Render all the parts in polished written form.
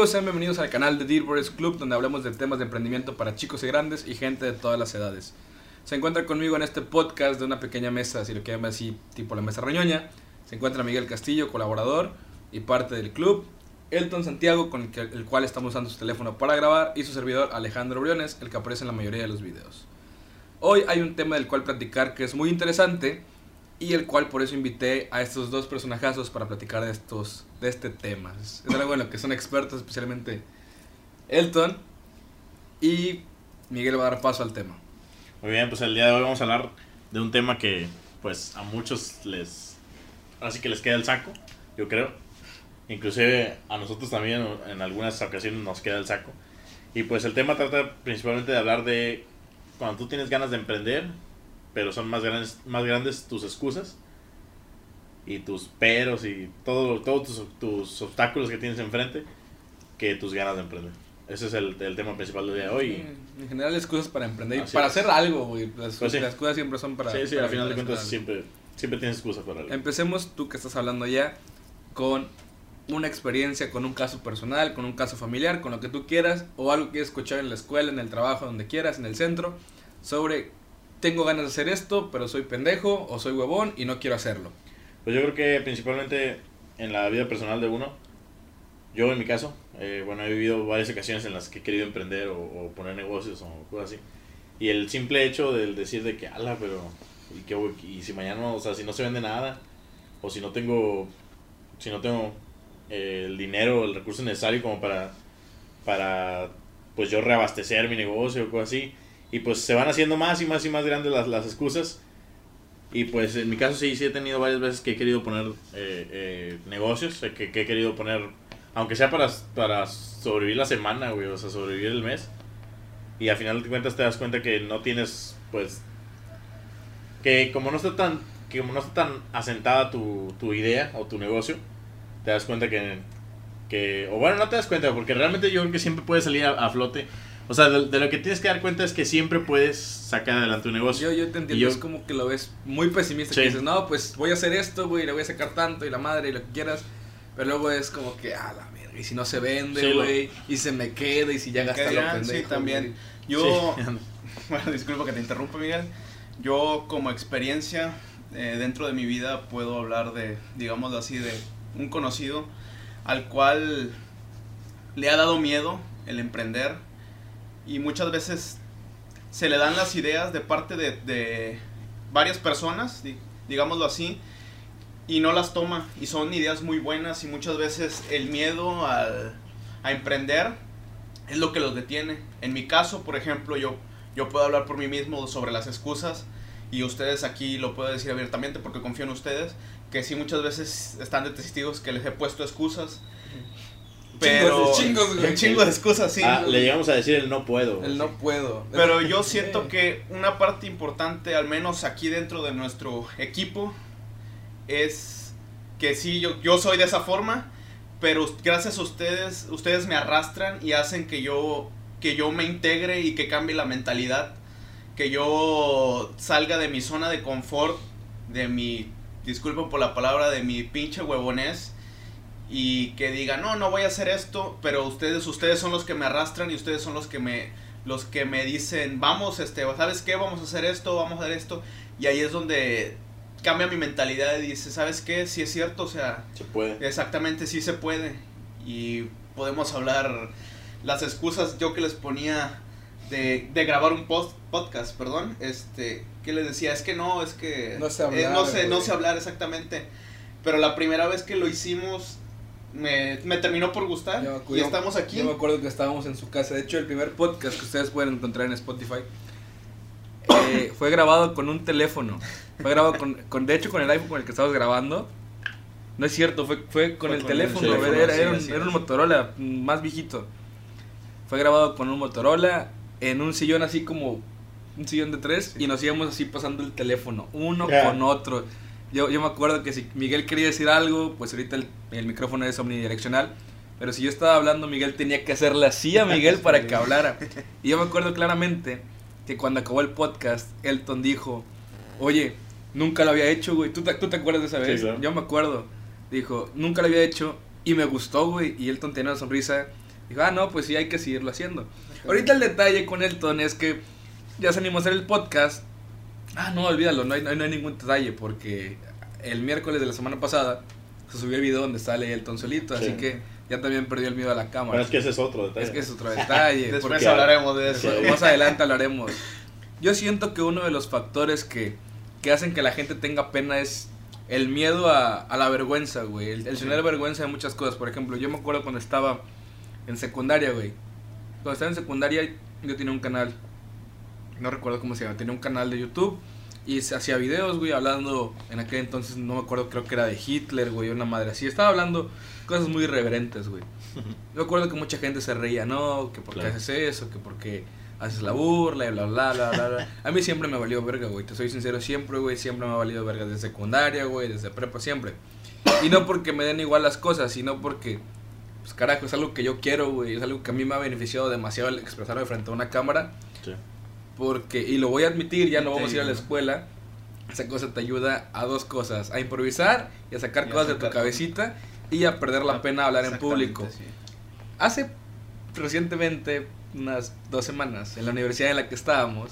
Amigos, sean bienvenidos al canal de Dear Boys Club, donde hablamos de temas de emprendimiento para chicos y grandes y gente de todas las edades. Se encuentra conmigo en este podcast de una pequeña mesa, si lo quieren ver así, tipo la mesa reñoña. Se encuentra Miguel Castillo, colaborador y parte del club. Elton Santiago, con el cual estamos usando su teléfono para grabar. Y su servidor Alejandro Briones, el que aparece en la mayoría de los videos. Hoy hay un tema del cual platicar que es muy interesante, y el cual por eso invité a estos dos personajazos para platicar de este tema. Es algo en lo que son expertos, especialmente Elton, y Miguel va a dar paso al tema. Muy bien, pues el día de hoy vamos a hablar de un tema que pues a muchos así que les queda el saco, yo creo. Inclusive a nosotros también en algunas ocasiones nos queda el saco. Y pues el tema trata principalmente de hablar de cuando tú tienes ganas de emprender, pero son más grandes tus excusas y tus peros y todos tus obstáculos que tienes enfrente que tus ganas de emprender. Ese es el tema principal del día de hoy. Sí, en general excusas para emprender y Así para es. hacer algo, güey. Las Pues sí. excusas siempre son para... Sí, para al final de hacer cuentas algo. siempre tienes excusas para algo. Empecemos, tú que estás hablando ya, con una experiencia, con un caso personal, con un caso familiar, con lo que tú quieras, o algo que quieras escuchar en la escuela, en el trabajo, donde quieras, en el centro, sobre tengo ganas de hacer esto, pero soy pendejo o soy huevón y no quiero hacerlo. Pues yo creo que principalmente en la vida personal de uno, yo en mi caso, he vivido varias ocasiones en las que he querido emprender o poner negocios o cosas así. Y el simple hecho del decir de que, ala, pero, y si mañana, o sea, si no se vende nada, o si no tengo el dinero, el recurso necesario como para pues yo reabastecer mi negocio o cosas así. Y pues se van haciendo más y más y más grandes las excusas. Y pues en mi caso sí he tenido varias veces que he querido poner negocios, que he querido poner, aunque sea para sobrevivir la semana, güey, o sea, sobrevivir el mes. Y al final de cuentas te das cuenta que no tienes, pues, que como no está tan asentada tu idea o tu negocio, te das cuenta o bueno, no te das cuenta, porque realmente yo creo que siempre puedes salir a flote. O sea, de lo que tienes que dar cuenta es que siempre puedes sacar adelante un negocio. Yo te entiendo, es como que lo ves muy pesimista, Sí. que dices, no, pues voy a hacer esto, güey, le voy a sacar tanto y la madre y lo que quieras, pero luego es como que, la verga, y si no se vende, Sí, güey, y se me queda, y si ya gasta lo pendejo. Sí, también. Güey. Yo, Sí. bueno, disculpa que te interrumpa, Miguel. Yo como experiencia dentro de mi vida puedo hablar de, digámoslo así, de un conocido al cual le ha dado miedo el emprender. Y muchas veces se le dan las ideas de parte de varias personas, digámoslo así, y no las toma. Y son ideas muy buenas y muchas veces el miedo a emprender es lo que los detiene. En mi caso, por ejemplo, yo puedo hablar por mí mismo sobre las excusas, y ustedes aquí lo puedo decir abiertamente porque confío en ustedes, que sí muchas veces están de testigos que les he puesto excusas. Pero Chingos, güey. un chingo de excusas, sí. Le llegamos a decir el no puedo. El no puedo. Pero yo siento que una parte importante, al menos aquí dentro de nuestro equipo, es que sí, yo soy de esa forma, pero gracias a ustedes me arrastran y hacen que yo me integre y que cambie la mentalidad, que yo salga de mi zona de confort, disculpen por la palabra, de mi pinche huevonés, y que diga, no voy a hacer esto, pero ustedes son los que me arrastran y ustedes son los que me dicen, vamos, ¿sabes qué? Vamos a hacer esto, vamos a hacer esto, y ahí es donde cambia mi mentalidad y dice, ¿sabes qué? Sí es cierto, o sea, Se puede. exactamente, sí se puede, y podemos hablar las excusas yo que les ponía de grabar un podcast, perdón, que les decía, es que no sé hablar, no sé hablar exactamente, pero la primera vez que lo hicimos me terminó por gustar y estamos aquí. Yo me acuerdo que estábamos en su casa. De hecho, el primer podcast que ustedes pueden encontrar en Spotify fue grabado con un teléfono. Fue grabado de hecho, con el iPhone con el que estabas grabando. No es cierto, fue con el teléfono. Era un Motorola más viejito. Fue grabado con un Motorola en un sillón así como un sillón de 3, y nos íbamos así pasando el teléfono uno con otro. Yo me acuerdo que si Miguel quería decir algo, pues ahorita el micrófono es omnidireccional, pero si yo estaba hablando, Miguel tenía que hacerle así a Miguel para que hablara. Y yo me acuerdo claramente que cuando acabó el podcast, Elton dijo, oye, nunca lo había hecho, güey. ¿Tú te acuerdas de esa vez? Sí, claro. Yo me acuerdo. Dijo, nunca lo había hecho y me gustó, güey. Y Elton tenía una sonrisa Dijo, no, pues sí, hay que seguirlo haciendo. Ahorita el detalle con Elton es que ya se animó a hacer el podcast. No, olvídalo, no hay ningún detalle, porque el miércoles de la semana pasada se subió el video donde sale Elton solito, sí. Así que ya también perdió el miedo a la cámara. Pero es que ese es otro detalle. Es que es otro detalle. Después hablaremos de eso. Más adelante hablaremos. Yo siento que uno de los factores que hacen que la gente tenga pena es el miedo a la vergüenza, güey. El tener vergüenza de muchas cosas. Por ejemplo, yo me acuerdo cuando estaba en secundaria, güey. Cuando estaba en secundaria yo tenía un canal. No recuerdo cómo se llama. Tenía un canal de YouTube. Y se hacía videos, güey, hablando. En aquel entonces, no me acuerdo, creo que era de Hitler, güey, una madre así. Estaba hablando cosas muy irreverentes, güey. Yo recuerdo que mucha gente se reía, no, que por qué haces eso, que porque haces la burla y bla, bla, bla, bla, bla. A mí siempre me valió verga, güey. Te soy sincero, siempre, güey, siempre me ha valido verga. Desde secundaria, güey, desde prepa, siempre. Y no porque me den igual las cosas, sino porque, pues carajo, es algo que yo quiero, güey. Es algo que a mí me ha beneficiado demasiado el expresarme frente a una cámara. Sí. Porque, y lo voy a admitir, ya no vamos a ir a la escuela. Esa cosa te ayuda a dos cosas: a improvisar y a sacar cosas de tu cabecita, y a perder la pena hablar en público. Sí. Hace recientemente, unas 2 semanas, en la universidad en la que estábamos,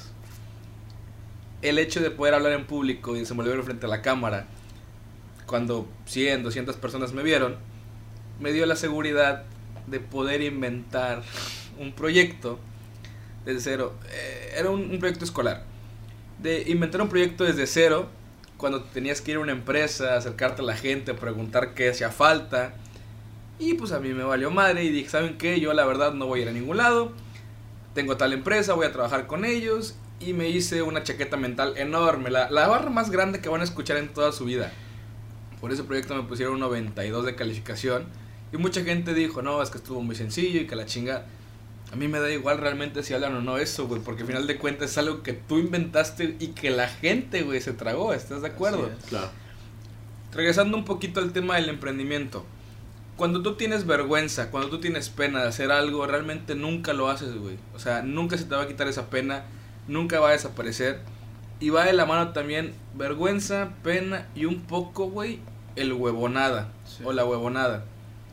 el hecho de poder hablar en público y desenvolverme frente a la cámara, cuando 100, 200 personas me vieron, me dio la seguridad de poder inventar un proyecto desde cero. Era un proyecto escolar. De inventar un proyecto desde cero, cuando tenías que ir a una empresa, acercarte a la gente, preguntar qué hacía falta. Y pues a mí me valió madre y dije, ¿saben qué? Yo la verdad no voy a ir a ningún lado. Tengo tal empresa, voy a trabajar con ellos. Y me hice una chaqueta mental enorme, la barra más grande que van a escuchar en toda su vida. Por ese proyecto me pusieron un 92 de calificación. Y mucha gente dijo, no, es que estuvo muy sencillo y que la chinga. A mí me da igual realmente si hablan o no eso, güey, porque al final de cuentas es algo que tú inventaste y que la gente, güey, se tragó, ¿estás de acuerdo? Claro. Regresando un poquito al tema del emprendimiento. Cuando tú tienes vergüenza, cuando tú tienes pena de hacer algo, realmente nunca lo haces, güey. O sea, nunca se te va a quitar esa pena, nunca va a desaparecer. Y va de la mano también vergüenza, pena y un poco, güey, el huevonada, o la huevonada.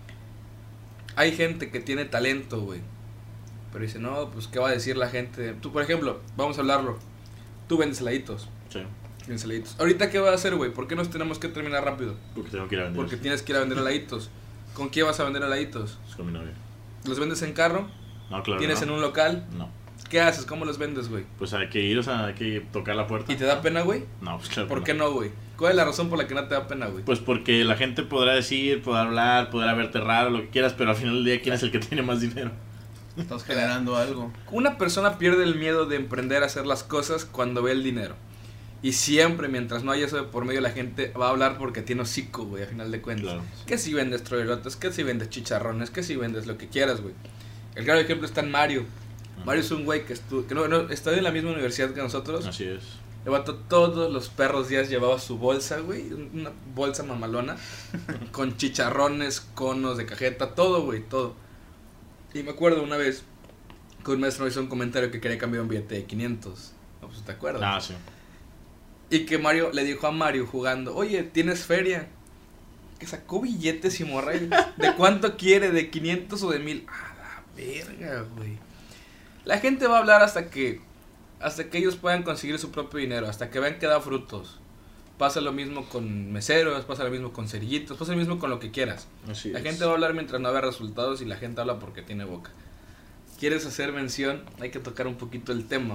Hay gente que tiene talento, güey, pero dice, no, pues, ¿qué va a decir la gente? Tú, por ejemplo, vamos a hablarlo. Tú vendes heladitos. Sí. Vendes heladitos. ¿Ahorita qué vas a hacer, güey? ¿Por qué nos tenemos que terminar rápido? Porque tengo que ir a vender. Porque tienes que ir a vender heladitos. ¿Con quién vas a vender heladitos? Es con mi novia. ¿Los vendes en carro? No, claro. ¿Tienes en un local? No. ¿Qué haces? ¿Cómo los vendes, güey? Pues hay que ir, o sea, hay que tocar la puerta. ¿Y te da pena, güey? No, pues claro. ¿Por qué no, güey? ¿Cuál es la razón por la que no te da pena, güey? Pues porque la gente podrá decir, podrá hablar, podrá verte raro, lo que quieras, pero al final del día, ¿quién es el que tiene más dinero? Estás generando algo. Una persona pierde el miedo de emprender a hacer las cosas cuando ve el dinero. Y siempre, mientras no haya eso de por medio, la gente va a hablar porque tiene hocico, güey, a final de cuentas. Claro. Que si vendes troilotes, que si vendes chicharrones, que si vendes lo que quieras, güey. El claro ejemplo está en Mario. Mario es un güey que no está en la misma universidad que nosotros. Así es. El vato todos los perros días llevaba su bolsa, güey, una bolsa mamalona, con chicharrones, conos de cajeta, todo, güey, todo. Y me acuerdo una vez que un maestro hizo un comentario que quería cambiar un billete de 500. No, pues, ¿te acuerdas? Ah, sí. Y que Mario le dijo a Mario jugando, oye, ¿tienes feria? Que sacó billetes y morrayos. ¿De cuánto quiere? ¿De 500 o de 1000? A la verga, güey. La gente va a hablar hasta que ellos puedan conseguir su propio dinero, hasta que vean que da frutos. Pasa lo mismo con meseros, pasa lo mismo con cerillitos, pasa lo mismo con lo que quieras. Así La es. gente va a hablar mientras no vea resultados y la gente habla porque tiene boca. ¿Quieres hacer mención? Hay que tocar un poquito el tema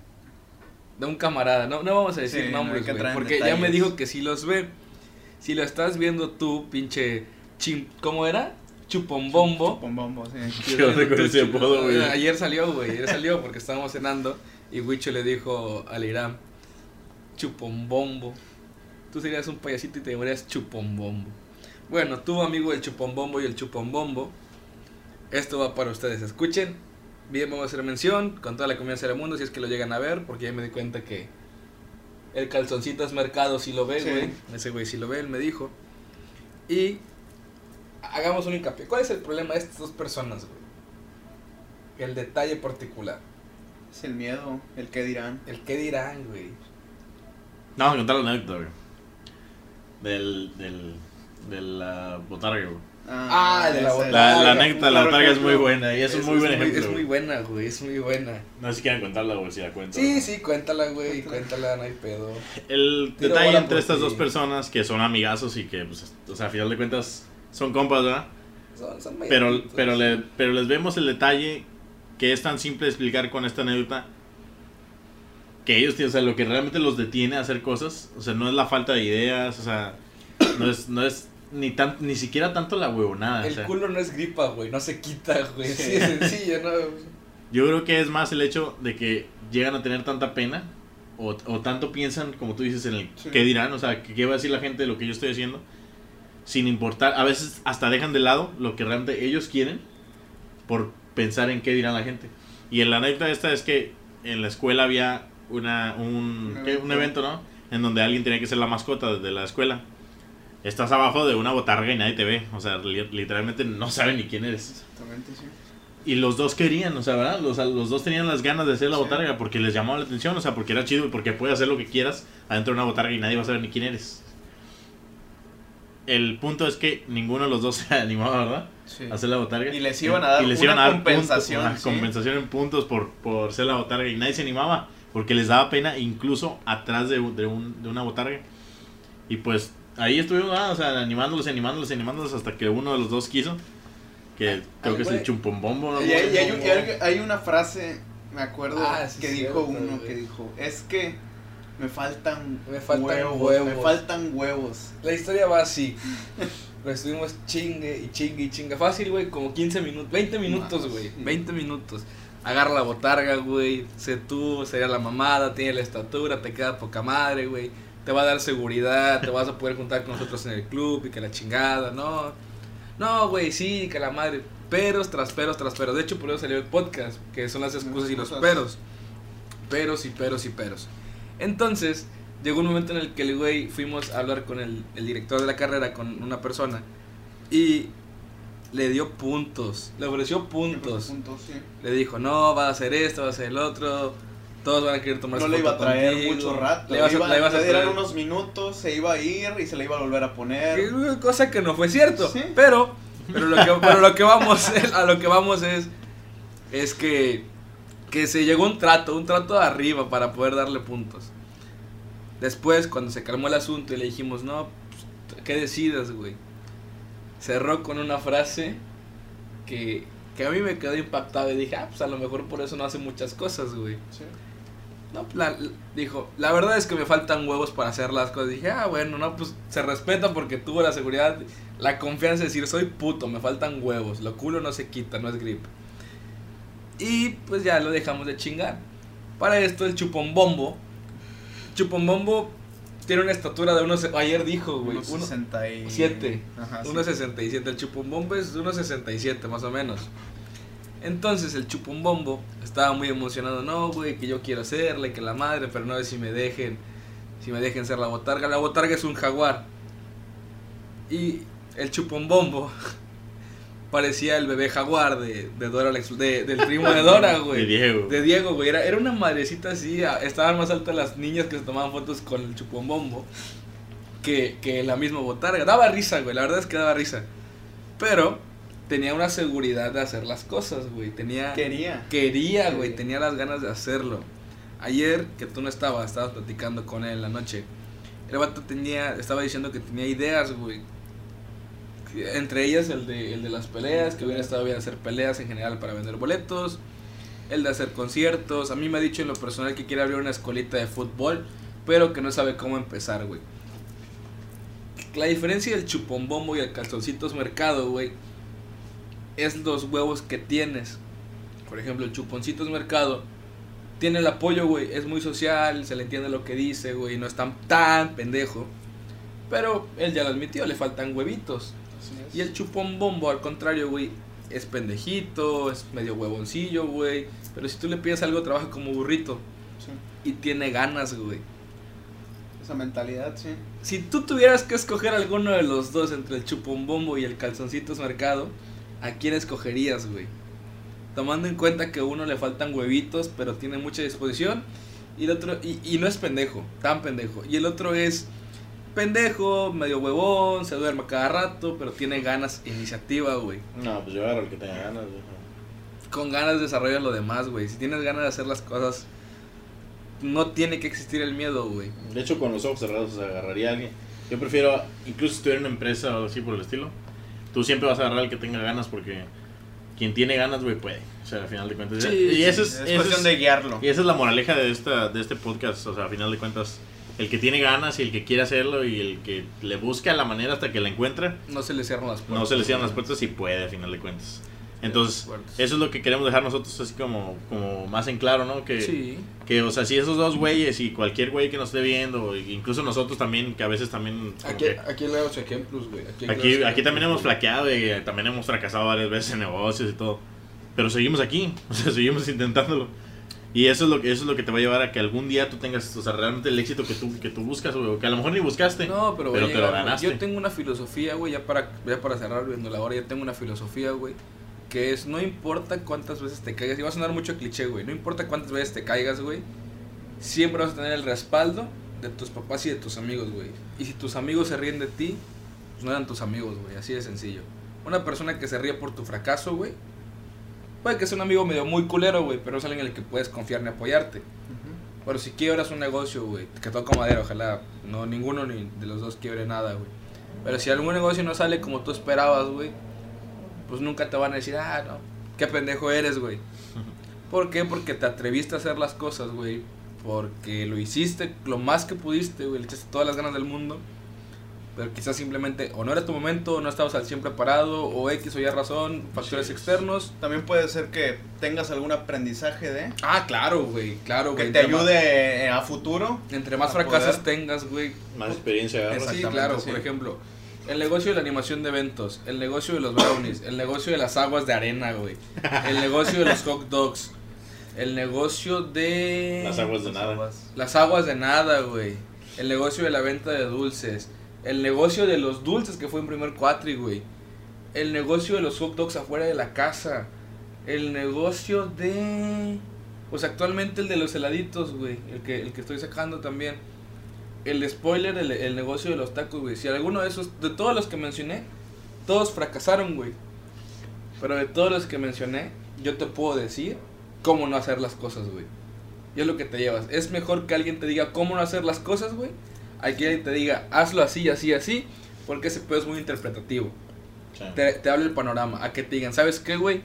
de un camarada. No vamos a decir nombres, güey, porque ya me dijo que si los ve. Si lo estás viendo tú, pinche ¿cómo era? Chupombombo. Chupombombo, sí. ¿Qué onda con ese apodo, güey? Ayer salió porque estábamos cenando y Huicho le dijo al Irán, Chupombombo. Tú serías un payasito y te llamarías Chupombombo. Bueno, tú, amigo del Chupombombo y el Chupombombo, esto va para ustedes. Escuchen, bien, vamos a hacer mención con toda la confianza del mundo si es que lo llegan a ver, porque ya me di cuenta que el Calzoncitas Mercado sí lo ve, güey. Sí. Ese güey sí lo ve, él me dijo. Y hagamos un hincapié. ¿Cuál es el problema de estas dos personas, güey? El detalle particular. Es el miedo, el qué dirán. El qué dirán, güey. No, vamos a contar la anécdota, güey. De la botarga, güey. De la ese. botarga. La anécdota de la Claro, botarga es muy ejemplo. buena y es un muy buen ejemplo. Es muy buena, güey, es muy buena. No sé si quieren contarla, güey, si la cuento. Sí, cuéntala, güey, cuéntala, no hay pedo. El Tiro detalle bola entre por estas ti. dos personas que son amigazos y que, pues, o sea, a final de cuentas son compas, ¿verdad? Son Pero les vemos el detalle que es tan simple de explicar con esta anécdota que ellos, o sea, lo que realmente los detiene a hacer cosas, o sea, no es la falta de ideas, o sea, no es ni siquiera tanto la huevonada. El o sea, culo no es gripa, güey, no se quita, güey. Sí, es sencillo, ¿no? yo creo que es más el hecho de que llegan a tener tanta pena o tanto piensan, como tú dices, en el Sí. qué dirán, o sea, qué va a decir la gente de lo que yo estoy haciendo, sin importar, a veces hasta dejan de lado lo que realmente ellos quieren por pensar en qué dirán la gente. Y en la anécdota esta es que en la escuela había un evento, ¿no? En donde alguien tenía que ser la mascota de la escuela. Estás abajo de una botarga y nadie te ve, o sea, literalmente no saben ni quién eres. Exactamente, sí. Y los dos querían, o sea, ¿verdad? Los dos tenían las ganas de ser la Sí. botarga porque les llamaba la atención, o sea, porque era chido y porque puedes hacer lo que quieras adentro de una botarga y nadie va a saber ni quién eres. El punto es que ninguno de los dos se animaba, ¿verdad? Sí. A ser la botarga. Y les iban a dar Y les una iban a dar compensación, puntos, una sí. compensación en puntos por ser la botarga y nadie se animaba porque les daba pena incluso atrás de una botarga. Y pues ahí estuvimos, o sea, animándolos hasta que uno de los dos quiso. Que creo que es el chumpombombo, ¿no? Y hay una frase, me acuerdo, Sí, que cierto, dijo uno, güey. que dijo, es que me faltan huevos. La historia va así. Pues estuvimos chingue y chingue. Fácil, güey, como 15 minutos, 20 minutos, Más, güey. sí. 20 minutos. Agarra la botarga, güey. Sé tú, sería la mamada, tiene la estatura, te queda poca madre, güey. Te va a dar seguridad, te vas a poder juntar con nosotros en el club y que la chingada, no, güey, sí, que la madre. Peros tras peros. De hecho, por eso salió el podcast, que son las excusas y los peros. Peros y peros. Entonces, llegó un momento en el que el güey fuimos a hablar con el director de la carrera, con una persona, y le dio puntos, le ofreció puntos. Sí. Le dijo, no, va a hacer esto, va a hacer el otro, todos van a querer tomar No su le iba a foto traer contigo. mucho rato, Le ibas a le traer eran unos minutos, se iba a ir y se le iba a volver a poner. cosa que no fue cierto, Sí. pero lo que vamos a lo que vamos es que se llegó un trato de arriba para poder darle puntos. Después, cuando se calmó el asunto y le dijimos, no, pues, ¿qué decides, güey? Cerró con una frase que a mí me quedó impactado y dije, pues a lo mejor por eso no hace muchas cosas, güey. Sí. No, dijo, la verdad es que me faltan huevos para hacer las cosas. Dije, bueno, no, pues se respeta porque tuvo la seguridad, la confianza de decir, soy puto, me faltan huevos, lo culo no se quita, no es grip. Y pues ya lo dejamos de chingar. Para esto el Chupombombo tiene una estatura de unos, ayer dijo, güey, 1.67. 1.67, el Chupombombo es de 1.67 más o menos. Entonces el Chupombombo estaba muy emocionado, no, güey, que yo quiero hacerle, que la madre, pero no sé si me dejen ser la botarga. La botarga es un jaguar. Y el Chupombombo parecía el bebé jaguar de Dora del primo de Dora, güey. De Diego, güey. Era una madrecita así, estaban más altas las niñas que se tomaban fotos con el Chupombombo que la misma botarga. Daba risa, güey, la verdad es que daba risa. Pero tenía una seguridad de hacer las cosas, güey. Quería, güey, tenía las ganas de hacerlo. Ayer, que tú no estabas platicando con él en la noche, el vato estaba diciendo que tenía ideas, güey. Entre ellas el de las peleas, que hubiera estado bien hacer peleas en general para vender boletos, el de hacer conciertos. A mí me ha dicho en lo personal que quiere abrir una escuelita de fútbol, pero que no sabe cómo empezar, güey. La diferencia del Chupombombo y el Calzoncitos Mercado, güey, es los huevos que tienes. Por ejemplo, el Chuponcitos Mercado tiene el apoyo, güey, es muy social, se le entiende lo que dice, güey, no es tan pendejo. Pero él ya lo admitió, le faltan huevitos. Y el Chupombombo, al contrario, güey, es pendejito, es medio huevoncillo, güey. Pero si tú le pides algo, trabaja como burrito. Sí. Y tiene ganas, güey. Esa mentalidad, sí. Si tú tuvieras que escoger alguno de los dos entre el Chupombombo y el Calzoncitos Mercado, ¿a quién escogerías, güey? Tomando en cuenta que a uno le faltan huevitos, pero tiene mucha disposición. Y el otro, y no es pendejo, tan pendejo. Y el otro es pendejo, medio huevón, se duerme cada rato, pero tiene ganas, iniciativa, güey. No, pues yo agarro el que tenga ganas, güey. Con ganas desarrollas lo demás, güey. Si tienes ganas de hacer las cosas, no tiene que existir el miedo, güey. De hecho, con los ojos cerrados se agarraría a alguien. Yo prefiero, incluso si estuviera en una empresa o algo así por el estilo, tú siempre vas a agarrar al que tenga ganas porque quien tiene ganas, güey, puede. O sea, al final de cuentas. Sí, y eso Es cuestión de guiarlo. Y esa es la moraleja de este podcast. O sea, al final de cuentas, el que tiene ganas y el que quiere hacerlo y el que le busca la manera hasta que la encuentra, No se le cierran las puertas. no se le cierran las puertas y puede, al final de cuentas. Entonces, eso es lo que queremos dejar nosotros así como más en claro, ¿no? Que, Sí. que, o sea, si esos dos güeyes y cualquier güey que nos esté viendo, incluso nosotros también, que a veces también... como Aquí le damos ejemplos, güey. aquí también hemos flaqueado y también hemos fracasado varias veces en negocios y todo. Pero seguimos aquí, o sea, seguimos intentándolo. Y eso es lo que te va a llevar a que algún día tú tengas, o sea, realmente el éxito que tú buscas, o que a lo mejor ni buscaste, No, pero te lo ganaste. Yo tengo una filosofía, güey, ya para cerrar viendo la hora, ya tengo una filosofía, güey, que es, no importa cuántas veces te caigas, y va a sonar mucho cliché, güey, no importa cuántas veces te caigas, güey, siempre vas a tener el respaldo de tus papás y de tus amigos, güey. Y si tus amigos se ríen de ti, pues no eran tus amigos, güey, así de sencillo. Una persona que se ríe por tu fracaso, güey, puede que sea un amigo medio muy culero, güey, pero no es alguien en el que puedes confiar ni apoyarte. Pero si quiebras un negocio, güey, que toca madera, ojalá no ninguno ni de los dos quiebre nada, güey. Pero si algún negocio no sale como tú esperabas, güey, pues nunca te van a decir, ah, no, qué pendejo eres, güey. ¿Por qué? Porque te atreviste a hacer las cosas, güey. Porque lo hiciste lo más que pudiste, güey, le echaste todas las ganas del mundo. Pero quizás simplemente o no era tu momento, o no estabas al 100 preparado, o X o Y razón, factores externos. También puede ser que tengas algún aprendizaje de... Ah, claro, güey, Que güey. te ayude a futuro. Entre más a fracasos poder. tengas, güey. Más experiencia agarras. Sí, Exactamente, claro, sí. por ejemplo, el negocio de la animación de eventos, el negocio de los brownies, el negocio de las aguas de arena, güey, el negocio de los hot dogs, el negocio de... Las aguas de nada. Las aguas de nada, güey, el negocio de la venta de dulces, el negocio de los dulces que fue en primer cuatri, güey, el negocio de los hot dogs afuera de la casa, el negocio de... Pues actualmente el de los heladitos, güey, el que estoy sacando también. El spoiler, el negocio de los tacos, güey. Si alguno de esos, de todos los que mencioné, todos fracasaron, güey. Pero de todos los que mencioné, yo te puedo decir cómo no hacer las cosas, güey. Y es lo que te llevas. Es mejor que alguien te diga cómo no hacer las cosas, güey, a que alguien te diga hazlo así, así, así, porque ese pedo es muy interpretativo. Sí. Te habla el panorama. A que te digan, ¿sabes qué, güey?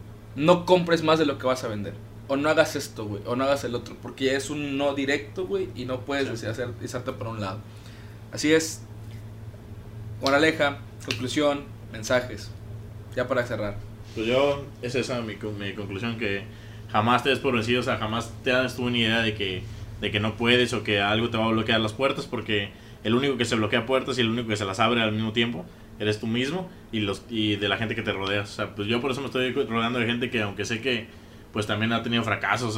No compres más de lo que vas a vender. O no hagas esto, güey, o no hagas el otro, porque ya es un no directo, güey, y no puedes hacerte por un lado. Así es. Moraleja, conclusión, mensajes. Ya para cerrar. Pues es esa mi conclusión, que jamás te des por vencido, o sea, jamás te das tú una idea de que no puedes o que algo te va a bloquear las puertas, porque el único que se bloquea puertas y el único que se las abre al mismo tiempo eres tú mismo y de la gente que te rodea. O sea, pues yo por eso me estoy rodeando de gente que, aunque sé que pues también ha tenido fracasos,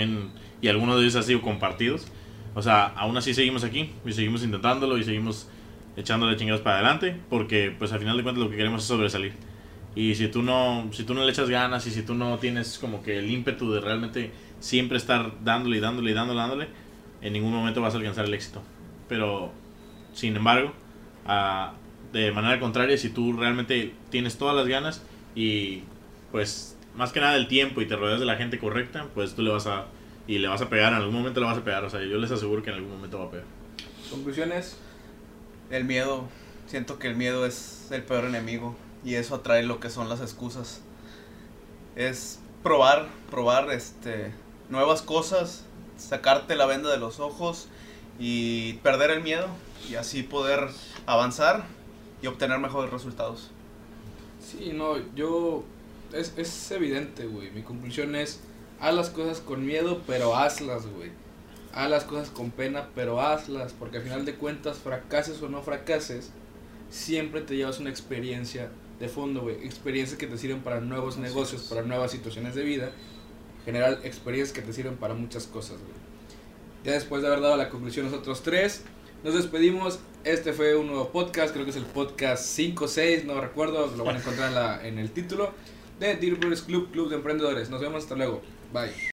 y algunos de ellos han sido compartidos, o sea, aún así seguimos aquí y seguimos intentándolo y seguimos echándole chingados para adelante, porque pues al final de cuentas lo que queremos es sobresalir. Y si tú no le echas ganas y si tú no tienes como que el ímpetu de realmente siempre estar dándole, en ningún momento vas a alcanzar el éxito. Pero sin embargo, de manera contraria, si tú realmente tienes todas las ganas y pues más que nada el tiempo y te rodeas de la gente correcta, pues tú le vas a pegar, en algún momento le vas a pegar, o sea, yo les aseguro que en algún momento va a pegar. Conclusiones. El miedo. Siento que el miedo es el peor enemigo. Y eso atrae lo que son las excusas. Es probar nuevas cosas, sacarte la venda de los ojos y perder el miedo. Y así poder avanzar y obtener mejores resultados. Sí, no, es evidente, güey. Mi conclusión es, haz las cosas con miedo, pero hazlas, güey. Haz las cosas con pena, pero hazlas. Porque al final de cuentas, fracases o no fracases, siempre te llevas una experiencia de fondo, güey. Experiencias que te sirven para nuevos negocios, para nuevas situaciones de vida. En general, experiencias que te sirven para muchas cosas, güey. Ya después de haber dado la conclusión nosotros tres, nos despedimos. Este fue un nuevo podcast, creo que es el podcast 5 o 6, no recuerdo, lo van a encontrar en el título de Dear Brothers Club de Emprendedores. Nos vemos, hasta luego, bye.